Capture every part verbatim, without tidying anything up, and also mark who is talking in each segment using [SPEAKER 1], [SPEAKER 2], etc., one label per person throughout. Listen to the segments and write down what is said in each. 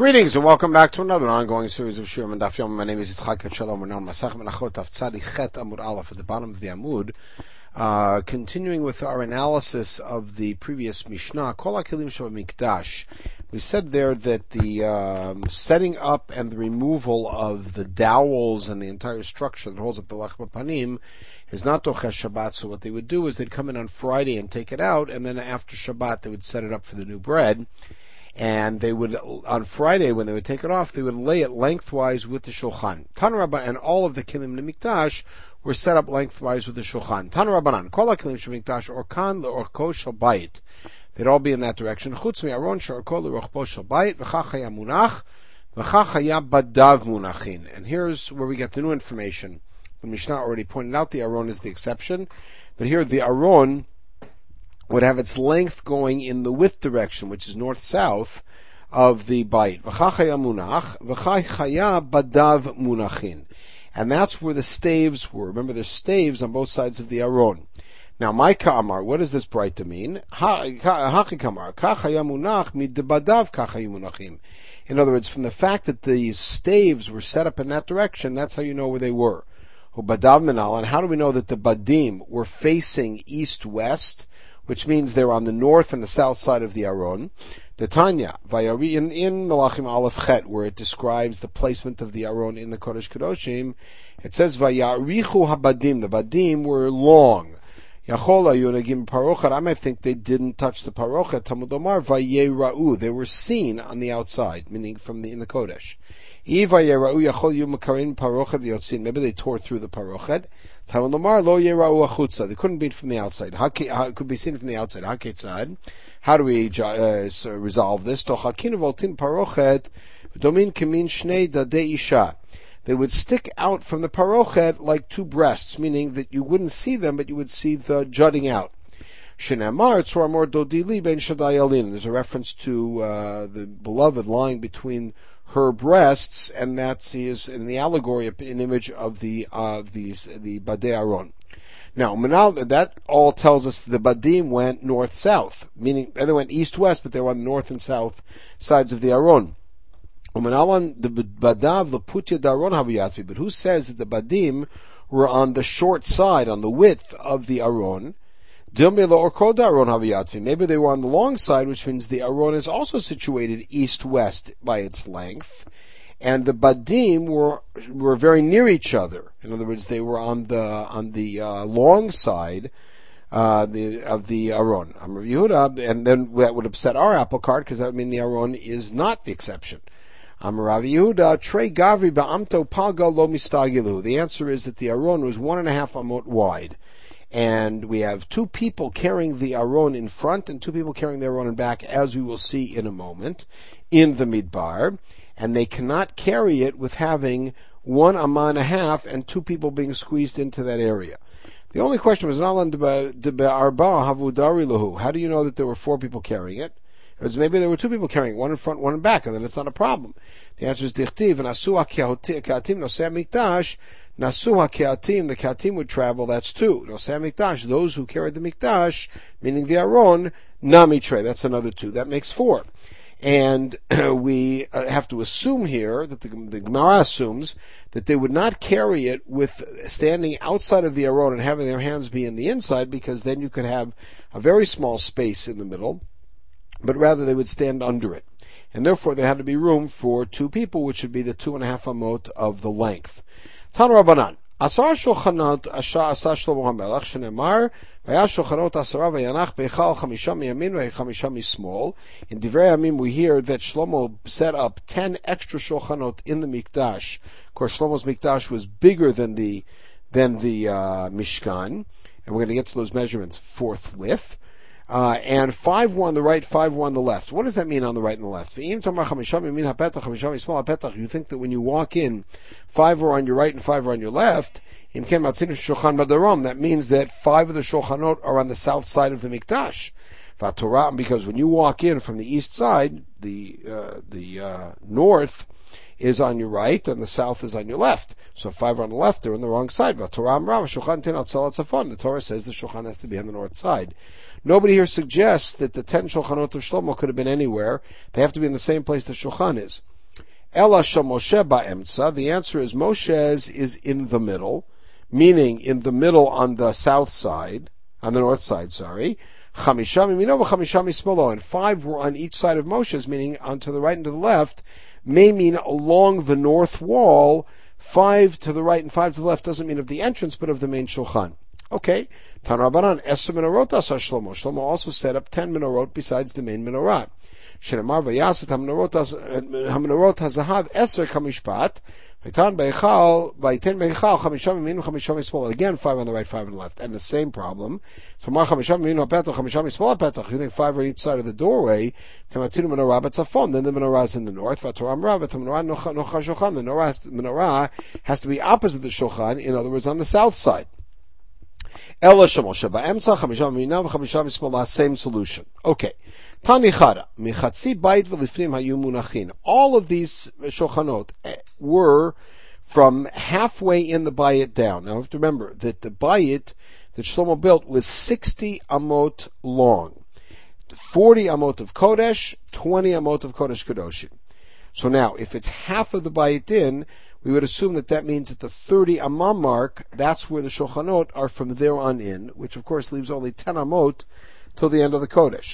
[SPEAKER 1] Greetings and welcome back to another ongoing series of Shurim and Daf Yomi. My name is Yitzchak Shalom. We're now Masach Menachot Daf Tzadi Chet Amud Aleph at the bottom of the Amud. Uh, continuing with our analysis of the previous Mishnah, Kol HaKelim Mikdash. We said there that the um, setting up and the removal of the dowels and the entire structure that holds up the Lech Panim is not Tochesh Shabbat. So what they would do is they'd come in on Friday and take it out, and then after Shabbat they would set it up for the new bread. And they would, on Friday, when they would take it off, they would lay it lengthwise with the shulchan. Tan Rabbanan, and all of the kelim Mikdash were set up lengthwise with the shulchan. Tan Rabbanan, kol kelim Mikdash, or kan leorko shel bayit. They'd all be in that direction. Chutz mi'aron she'orko leorko shel bayit, v'chach haya munach, v'chach haya badav munachin. And here's where we get the new information. The Mishnah already pointed out the aron is the exception, but here the aron would have its length going in the width direction, which is north-south of the bite. V'chachaya munach, v'chachaya badav munachin. And that's where the staves were. Remember, there's staves on both sides of the aron. Now, my kamar, what does this brighter mean? Hachi kamar, kachaya munach midbadav kachaya munachim. In other words, from the fact that the staves were set up in that direction, that's how you know where they were. Badav minal, and how do we know that the badim were facing east-west? Which means they're on the north and the south side of the Aron. The Tanya, Vayari, in, in Malachim Aleph Chet, where it describes the placement of the Aron in the Kodesh Kedoshim, it says, Vayarichu habadim, the badim were long. Yachola yunagim parochet, I might think they didn't touch the parochet, Talmud Omar, Vayera'u, they were seen on the outside, meaning from the, in the Kodesh. Maybe they tore through the parochet. They couldn't be from the outside. It could be seen from the outside. How do we uh, resolve this? They would stick out from the parochet like two breasts, meaning that you wouldn't see them, but you would see the jutting out. There's a reference to uh, the beloved lying between her breasts, and that's is in the allegory an image of the of uh, the the Badei Aron. Now, that all tells us the Badim went north south, meaning they went east west, but they were on the north and south sides of the Aron. But who says that the Badim were on the short side, on the width of the Aron? Maybe they were on the long side, which means the Aron is also situated east-west by its length, and the Badim were were very near each other. In other words, they were on the on the uh, long side uh, the, of the Aron. Amar Yehuda, and then that would upset our apple cart because that would mean the Aron is not the exception. Amar Rav Yehuda, Trei Gavri ba'amto palga lo mistagilu. The answer is that the Aron was one and a half amot wide. And we have two people carrying the Aron in front and two people carrying the Aron in back, as we will see in a moment, in the Midbar. And they cannot carry it with having one amma and a half and two people being squeezed into that area. The only question was, how do you know that there were four people carrying it? It was maybe there were two people carrying it, one in front, one in back, and then it's not a problem. The answer is dichtiv, and asu ha'keatim nosei mikdash. Nasu HaKeatim, the Keatim would travel, that's two. Nosei Mikdash, those who carried the Mikdash, meaning the Aron, Namitre, that's another two. That makes four. And we have to assume here, that the, the Gemara assumes, that they would not carry it with standing outside of the Aron and having their hands be in the inside, because then you could have a very small space in the middle, but rather they would stand under it. And therefore there had to be room for two people, which would be the two and a half amot of the length. Tan Rabbanan, Asar Shulchanot Asha Asa Shlomo HaMelech Shenemar Vaya Shulchanot Asara Vayanach Beichal Chamisha Miyamin Vaychamisha Mismol. In Divrei Yamim we hear that Shlomo set up ten extra Shulchanot in the Mikdash. Of course, Shlomo's Mikdash was bigger than the than the uh, Mishkan, and we're going to get to those measurements forthwith. Uh, and five were on the right, five were on the left. What does that mean on the right and the left? You think that when you walk in, five are on your right and five are on your left. That means that five of the shulchanot are on the south side of the Mikdash. Because when you walk in from the east side, the uh, the uh, north is on your right and the south is on your left. So if five are on the left, they're on the wrong side. The Torah says the shulchan has to be on the north side. Nobody here suggests that the ten shulchanot of Shlomo could have been anywhere. They have to be in the same place the shulchan is. Ela shel Moshe ba'emtza. The answer is Moshe's is in the middle, meaning in the middle on the south side, on the north side, sorry. Chamisha mimino v'chamisha mismolo. And five were on each side of Moshe's, meaning on to the right and to the left, may mean along the north wall. Five to the right and five to the left doesn't mean of the entrance, but of the main shulchan. Okay. Tanrabanan Eser menorot asa Shlomo. Shlomo also set up ten menorot besides the main menorah. Shenemar vayaset hamenorot hazahav Eser kamishpat. Vaytan beichal vayten beichal chamisha mimin chamisha mismol. Again, five on the right, five on the left, and the same problem. So mar chamisha mimin hapetach chamisha mismol hapetach. You think five on each side of the doorway. Kamatzinu menorah betzafon. Then the menorah is in the north. Vatoram rav v'menorah nocha shulchan. The menorah has to be opposite the shulchan. In other words, on the south side. Ela shemoshe ba'emtza chamisha miminav chamisha mismol. Same solution. Okay. Tani chada michatzi bayit v'lifnim hayu munachin. All of these shulchanot were from halfway in the bayit down. Now you have to remember that the bayit that Shlomo built was sixty amot long, forty amot of kodesh, twenty amot of kodesh kadoshim. So now, if it's half of the bayit in, we would assume that that means at the thirty amam mark, that's where the shulchanot are from there on in, which of course leaves only ten amot till the end of the kodesh.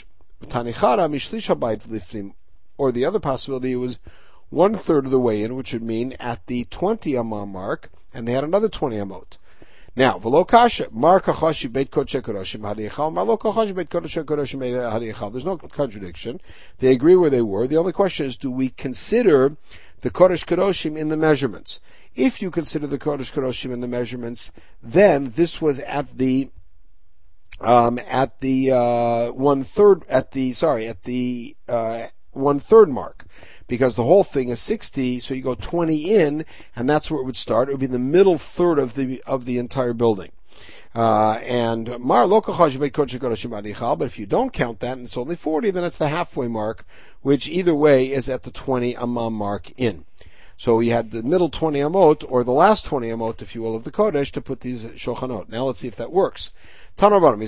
[SPEAKER 1] Or the other possibility was one third of the way in, which would mean at the twenty amam mark, and they had another twenty amot. Now, v'lo kasha, mar kachashi beit kodesh kadoshim hadiyachal, mar lo kachashi beit kodesh kadoshim hadiyachal. There's no contradiction. They agree where they were. The only question is, do we consider the kodesh kadoshim in the measurements? If you consider the kodesh kadoshim in the measurements, then this was at the Um, at the uh, one third, at the sorry, at the uh, one third mark, because the whole thing is sixty. So you go twenty in, and that's where it would start. It would be the middle third of the of the entire building. Uh, and mar lo kachash beit kodesh kadoshim hadiyachal. But if you don't count that, and it's only forty, then it's the halfway mark, which either way is at the twenty amam mark in. So we had the middle twenty amot, or the last twenty amot, if you will, of the kodesh to put these shulchanot. Now let's see if that works. Rebbe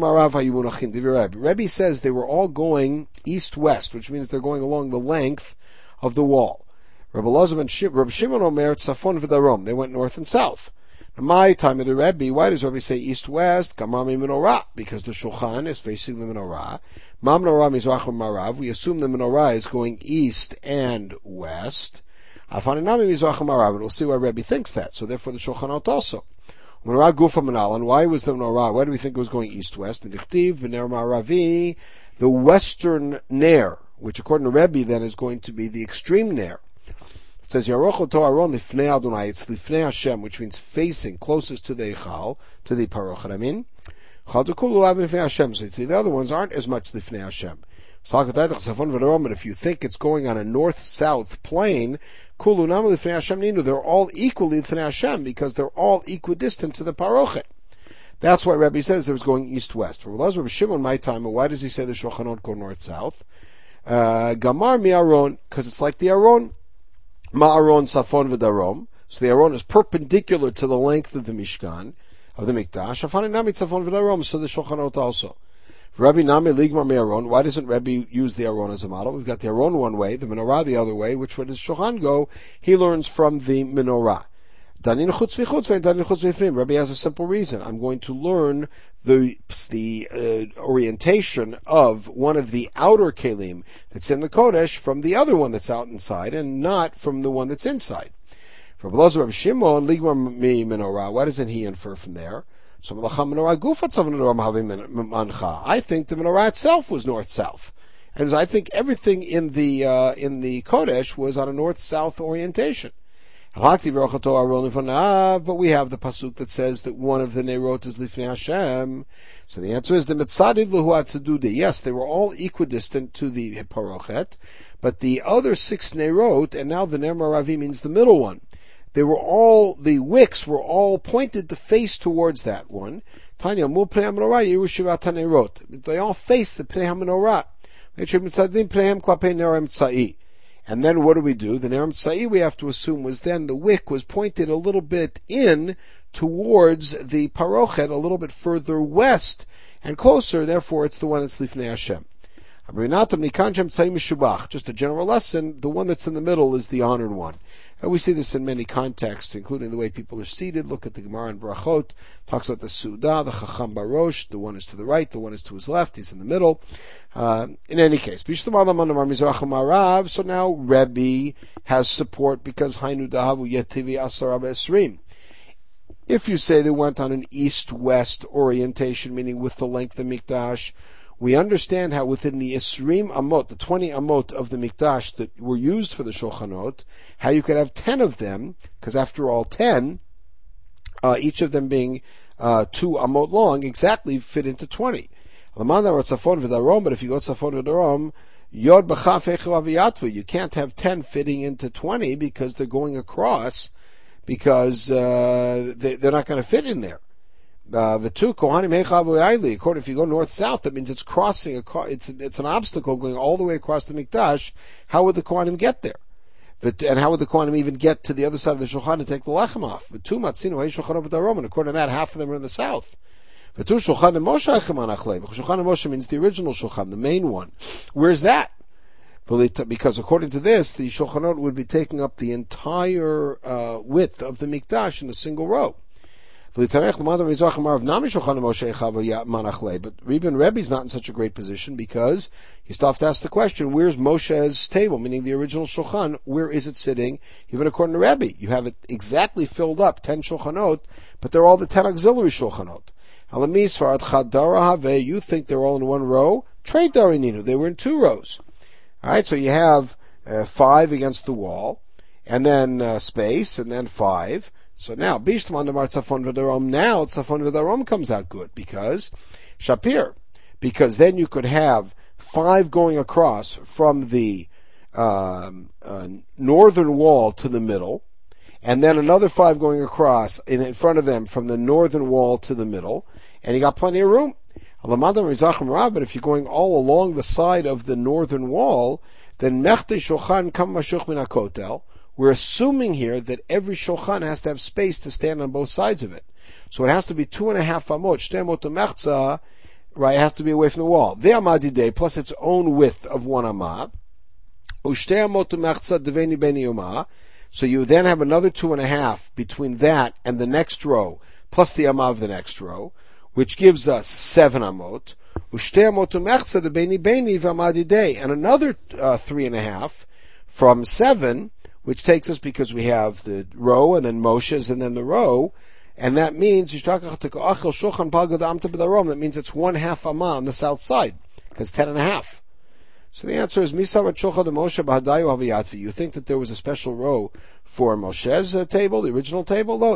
[SPEAKER 1] says they were all going east-west, which means they're going along the length of the wall. Rabbi Elazar and Rabbi Shimon Omer tzafon v'darom. They went north and south. Now, my time of the Rebbe, why does Rebbe say east-west? Gamami menorah, because the shulchan is facing the menorah. Ma menorah mizrach u'marav. We assume the menorah is going east and west. Afaninami mizrach u'marav, and we'll see why Rebbe thinks that. So therefore, the shulchanot also. Menorah gufa menalan. Why was the menorah? Why do we think it was going east-west? And dichtiv v'ner maravi, the western ner, which according to Rebbe then is going to be the extreme ner. It says Yaroch to Aron lifnei Adonai. It's lifnei Hashem, which means facing closest to the Eichal, to the Parochet. I mean, Chal dekulu lav lifnei Hashem. So the other ones aren't as much lifnei Hashem. But if you think it's going on a north-south plane, they're all equally Lifnei Hashem because they're all equidistant to the Parochet. That's why Rebbe says it was going east-west. For Rabbi Shimon, my time, why does he say the Shulchanot go north-south? Uh, Gamar mi Aron, because it's like the Aron. Ma Aron safon v'darom. So the Aron is perpendicular to the length of the Mishkan, of the Mikdash. Afani nami safon v'darom, so the Shulchanot also. Rabbi Nami Ligmar me Aron. Why doesn't Rabbi use the Aron as a model? We've got the Aron one way, the Menorah the other way. Which way does Shulchan go? He learns from the Menorah. Danin chutz v'chutz v'danin chutz v'ifnim. Rabbi has a simple reason. I'm going to learn the the uh, orientation of one of the outer kelim that's in the Kodesh from the other one that's out inside, and not from the one that's inside. For Rabbi Shimon Ligmar me Menorah. Why doesn't he infer from there? So I think the menorah itself was north-south, and I think everything in the uh, in the Kodesh was on a north-south orientation. But we have the pasuk that says that one of the nerot is lifnei Hashem. So the answer is the mitzadid luhu atzadudi. Yes, they were all equidistant to the parochet, but the other six nerot, and now the ner maravi means the middle one. They were all, the wicks were all pointed to face towards that one. Tanya, mu pnei ha-menorah yiru shivat ha-nerot. They all face the pnei ha-menorah. And then what do we do? The ner tzai we have to assume was then the wick was pointed a little bit in towards the parochet, a little bit further west and closer, therefore it's the one that's lifnei Hashem. Just a general lesson, the one that's in the middle is the honored one. And we see this in many contexts, including the way people are seated. Look at the Gemara in Brachot, talks about the Suda, the Chacham Barosh, the one is to the right, the one is to his left, he's in the middle. Uh, in any case, so now Rebbe has support because Hainu Dahavu Yetivi Asarab Esrim. If you say they went on an east-west orientation, meaning with the length of Mikdash, we understand how within the Isrim Amot, the twenty Amot of the Mikdash that were used for the Shulchanot, how you could have ten of them, because after all ten, uh, each of them being uh, two Amot long, exactly fit into twenty. But if you go Tzafon V'Darom, Yod B'Chaf Echav Aviyatvu, you can't have ten fitting into twenty because they're going across, because uh, they, they're not going to fit in there. The two Kohanim Hechav U'Ayli. According, if you go north-south, that means it's crossing a, it's it's an obstacle going all the way across the Mikdash. How would the Kohanim get there? But, and how would the Kohanim even get to the other side of the Shulchan and take the lechem off? The two Matzino Hey Shulchan B'Darom, and according to that, half of them are in the south. The two Shulchan Moshe Echem Anachlei. Shulchan Moshe means the original Shulchan, the main one. Where's that? Because according to this, the Shulchanot would be taking up the entire uh, width of the Mikdash in a single row. But Reuben Rebbe's not in such a great position because he still have to ask the question, where's Moshe's table, meaning the original Shulchan, where is it sitting? Even according to Rebbe, you have it exactly filled up, ten Shulchanot, but they're all the ten auxiliary Shulchanot. You think they're all in one row? Trade Darininu, they were in two rows. Alright, so you have uh, five against the wall, and then uh, space, and then five. So now, Bishtaman Damar Tzafon V'Darom, now Tzafon V'Darom comes out good, because Shapir, because then you could have five going across from the um, uh, northern wall to the middle, and then another five going across in, in front of them from the northern wall to the middle, and you got plenty of room. But if you're going all along the side of the northern wall, then Mechte Shulchan Kam Mashuch Min HaKotel, we're assuming here that every shulchan has to have space to stand on both sides of it. So it has to be two and a half amot, shtei amot mechza, right, it has to be away from the wall. Ve'amadidei, plus its own width of one amah. Ushtei amot mechza deveni beni umah. So you then have another two and a half between that and the next row, plus the amah of the next row, which gives us seven amot. Ushtei amot mechza deveni beni ve'amadidei, and another uh, three and a half from seven, which takes us, because we have the row and then Moshe's and then the row, and that means that means it's one half amah on the south side, because ten and a half. So the answer is Misavat Shulchan de Moshe B'Hadayu Haviyatvi. You think that there was a special row for Moshe's uh, table, the original table? No.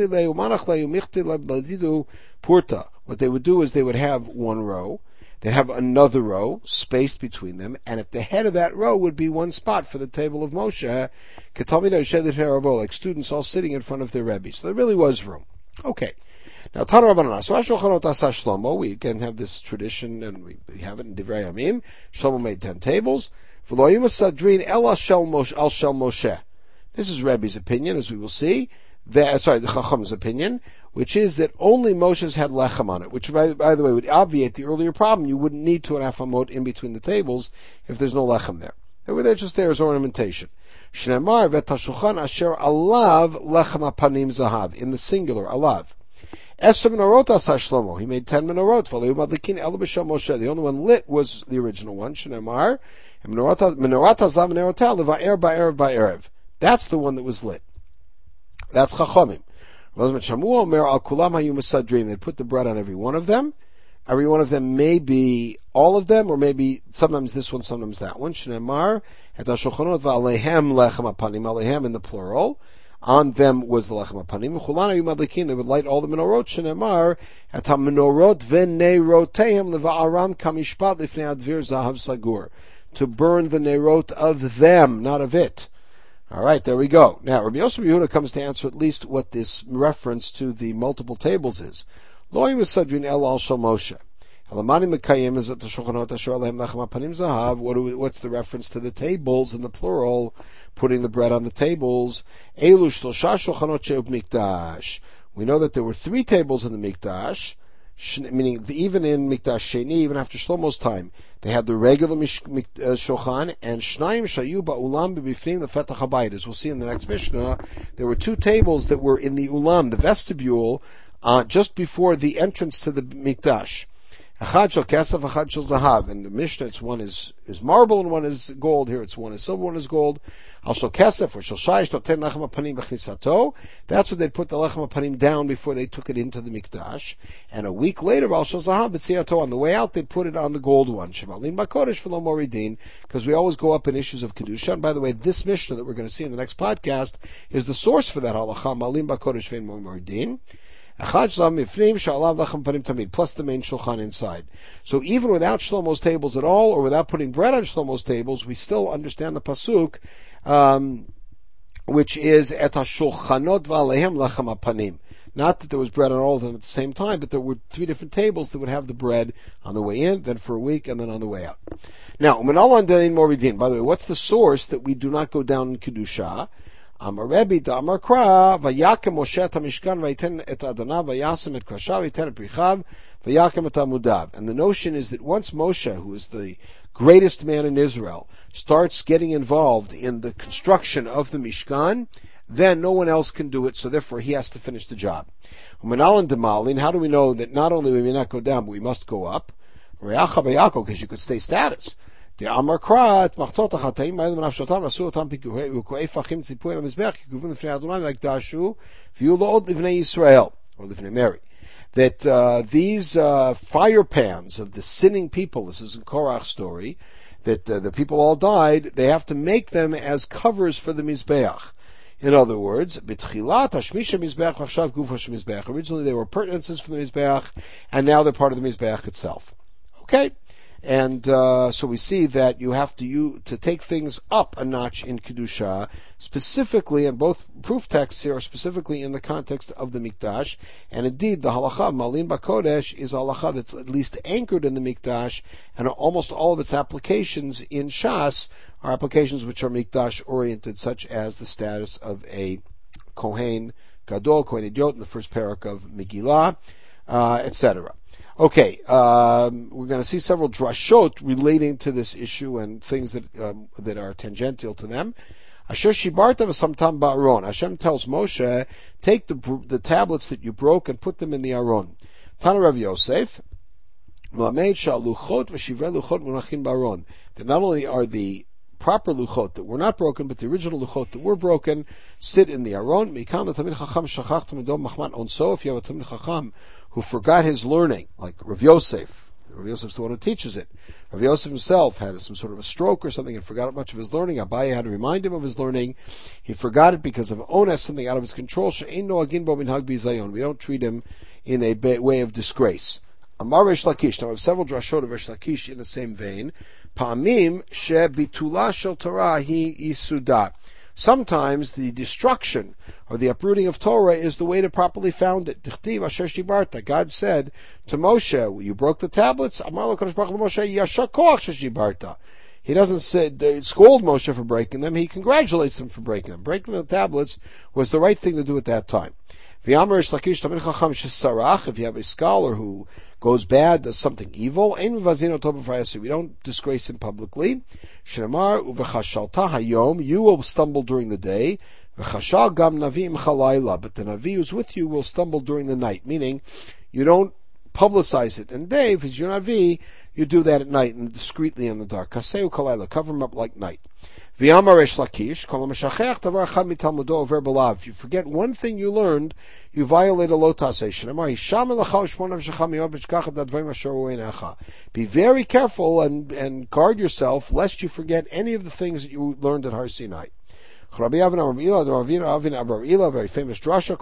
[SPEAKER 1] What they would do is they would have one row. They'd have another row spaced between them, and at the head of that row would be one spot for the table of Moshe, like students all sitting in front of their Rebbe. So there really was room. Okay. Now, Tana Rabbanan. So Shulchanot Asa Shlomo. We again have this tradition, and we, we have it in Divrei Yamim. Shlomo made ten tables. V'lo yimasadrin el al shel Moshe. This is Rebbe's opinion, as we will see. The, sorry, the Chacham's opinion, which is that only Moshe's had lechem on it, which, by, by the way, would obviate the earlier problem. You wouldn't need two and a half amot in between the tables if there's no lechem there. They're just there as ornamentation. Shneimar v'tashulchan asher alav lechem apanim zahav, in the singular, alav. Esther menorot asa Shlomo. He made ten menorot. V'lehu madlikin el b'shel Moshe. The only one lit was the original one. Shneimar menorot hazav menorotah leva'er ba'erev ba'erev. That's the one that was lit. That's Chachamim. They put the bread on every one of them. Every one of them may be all of them, or maybe sometimes this one, sometimes that one. Shneimar et hashulchanot v'aleihem lechem apanim. Aleihem in the plural. On them was the lechem apanim. Chulan hayu madlikin. They would light all the menorot. Shneimar et hamenorot v'neirotehem leva'aram kamishpat lifnei advir zahav sagur. To burn the neirot of them, not of it. All right, there we go. Now, Rabbi Yosef Yehuda comes to answer at least what this reference to the multiple tables is. Lo yimasadrin el al shel Moshe. Elamani mekayim is at the shulchanot asher alehem lechem apanim zahav. What do we, what's the reference to the tables in the plural, putting the bread on the tables? Elu shlosha shulchanot she'ub mikdash. We know that there were three tables in the mikdash. meaning even in Mikdash Sheni, even after Shlomo's time, they had the regular mish, mik, uh, shulchan, and Shnayim Shayu Ba'ulam B'Bifnim Lefetach Habayit. As we'll see in the next Mishnah, there were two tables that were in the Ulam, the vestibule, uh, just before the entrance to the Mikdash. Echad shel kesef, echad shel zahav. In the Mishnah, it's one is, is marble and one is gold. Here it's one is silver, one is gold. Al shel kesef or shel shayish noten lechem hapanim b'chnisato. That's what they'd put the lechem hapanim down before they took it into the mikdash. And a week later, al shel zahav b'tziato, on the way out, they'd put it on the gold one. Shemalim b'kodesh v'lo moridin, because we always go up in issues of kedusha. And by the way, this Mishnah that we're going to see in the next podcast is the source for that halacha. Malim b'kodesh v'lo moridin. Plus the main shulchan inside. So even without Shlomo's tables at all, or without putting bread on Shlomo's tables, we still understand the pasuk, um, which is et hashulchanot v'alehem lechem hapanim. Not that there was bread on all of them at the same time, but there were three different tables that would have the bread on the way in, then for a week, and then on the way out. Now, by the way, what's the source that we do not go down in kedusha? Amar Rebbe Damar Kra Vayakem Moshe et Hamishkan Vayiten et Adanav Vayasem et Krashav Vayiten et Prichav Vayakem et Amudav. And the notion is that once Moshe, who is the greatest man in Israel, starts getting involved in the construction of the Mishkan, then no one else can do it, so therefore he has to finish the job. Umenalan Demalin, how do we know that not only we may not go down, but we must go up? Reacha Vayako, because you could stay status. The Amar Kra, et machtot ha'chataim, ma'edim nafshotam, asu otam pikuei fachim tzipui l'mizbech, kikuvim l'fnei Adonai, v'yakdashu, v'yu lo'od l'vnei Yisrael, or l'vnei Mary. That uh, these uh, fire pans of the sinning people, this is a Korach story, that uh, the people all died, they have to make them as covers for the Mizbeach. In other words, b'tchilat hashmisha Mizbeach v'achshav gufa shemizbeach. Originally they were pertinences for the Mizbeach, and now they're part of the Mizbeach itself. Okay? And uh, so we see that you have to you to take things up a notch in Kedusha, specifically, and both proof texts here are specifically in the context of the Mikdash, and indeed the halacha Malim Bakodesh is a halacha that's at least anchored in the Mikdash, and almost all of its applications in Shas are applications which are Mikdash oriented, such as the status of a Kohen Gadol, Kohen Idiot in the first parak of Megillah, uh, et cetera. Okay, um, we're going to see several drashot relating to this issue and things that um, that are tangential to them. Asher shibarta v'samtam ba'aron. Hashem tells Moshe, take the the tablets that you broke and put them in the aron. Tana Rav Yosef, Melamed sha'luchot v'shivrei luchot munachin ba'aron. That not only are the proper luchot that were not broken, but the original luchot that were broken sit in the aron. Mikam l'tamid chacham shachach tamidom machman onso. If you have a tamid chacham who forgot his learning, like Rav Yosef. Rav Yosef's the one who teaches it. Rav Yosef himself had some sort of a stroke or something and forgot much of his learning. Abaye had to remind him of his learning. He forgot it because of onus, something out of his control. She'ein noagin bo minhag bizayon. We don't treat him in a way of disgrace. Amar Resh Lakish. Now we have several drashot of Resh Lakish in the same vein. Pa'amim she'bitula shel Torah hi isuda. Sometimes the destruction or the uprooting of Torah is the way to properly found it. Tichtiv asher shibarta. God said to Moshe, you broke the tablets. Amar lo Kadosh Baruch Hu Moshe, yashar koach shibarta. He doesn't say, scold Moshe for breaking them. He congratulates him for breaking them. Breaking the tablets was the right thing to do at that time. If you have a scholar who goes bad, does something evil, we don't disgrace him publicly. You will stumble during the day, but the Navi who's with you will stumble during the night, meaning you don't publicize it in the day. If it's your Navi, you do that at night and discreetly in the dark. Cover him up like night. If you forget one thing you learned, you violate a lotasation. Be very careful and, and guard yourself lest you forget any of the things that you learned at Har Sinai. Very famous drasha.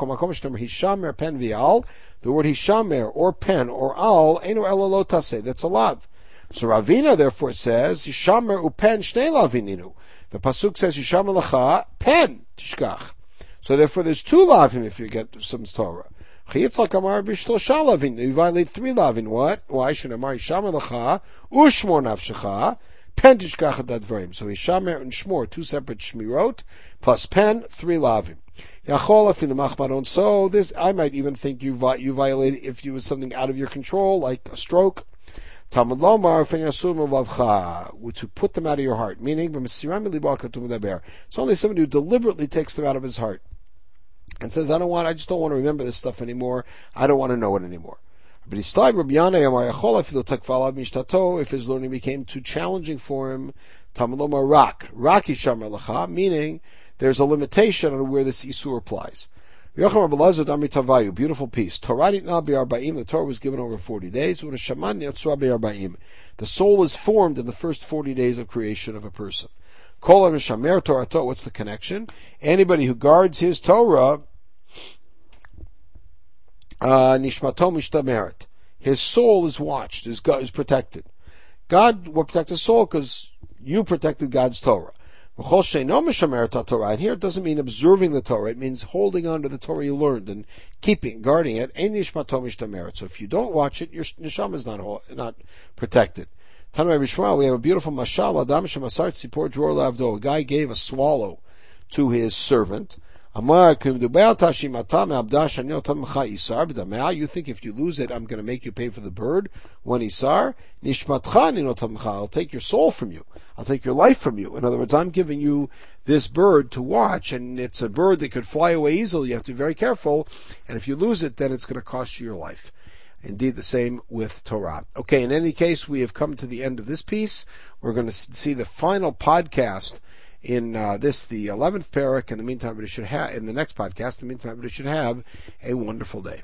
[SPEAKER 1] The word hishamer or pen or al that's a lav. So Ravina therefore says hishamer upen shnei lavininu. The pasuk says Yisham Lacha pen tishkach. So therefore, there's two lavin if you get some Torah. Chayitzak Amar b'shlosha lavin. You violate three lavin. What? Why should Amar Yisham Lacha ushmor nafshecha Pen tishkach et advarim. So Hishamer and Shmor, two separate shmirot, plus pen, three lavim. Yachol afil machmaron. So this, I might even think you you violated if you was something out of your control, like a stroke. Talmud lomar fenasur melavcha, to put them out of your heart. Meaning, it's only somebody who deliberately takes them out of his heart and says, I don't want, I just don't want to remember this stuff anymore. I don't want to know it anymore. But if his learning became too challenging for him, rak, meaning there's a limitation on where this isur applies. Beautiful piece. The Torah was given over forty days. The soul is formed in the first forty days of creation of a person. What's the connection? Anybody who guards his Torah, nishmato mishtameret. His soul is watched, is, is protected. God will protect his soul because you protected God's Torah. And here it doesn't mean observing the Torah, it means holding on to the Torah you learned and keeping, guarding it. So if you don't watch it, your neshama is not, not protected. We have a beautiful mashal. A guy gave a swallow to his servant. You think if you lose it, I'm going to make you pay for the bird? When isar, I'll take your soul from you. I'll take your life from you. In other words, I'm giving you this bird to watch, and it's a bird that could fly away easily. You have to be very careful. And if you lose it, then it's going to cost you your life. Indeed, the same with Torah. Okay, in any case, we have come to the end of this piece. We're going to see the final podcast in uh, this, the eleventh parak. In the meantime, everybody should have, in the next podcast, in the meantime, everybody should have a wonderful day.